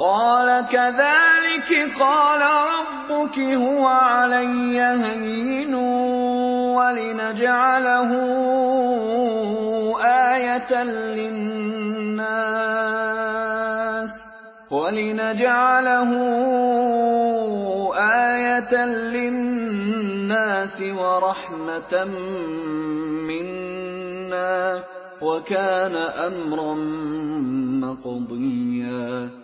قال كذلك قال ربك هو علي هين ولنجعله آية للناس ورحمة منا وكان أمرا مقضيا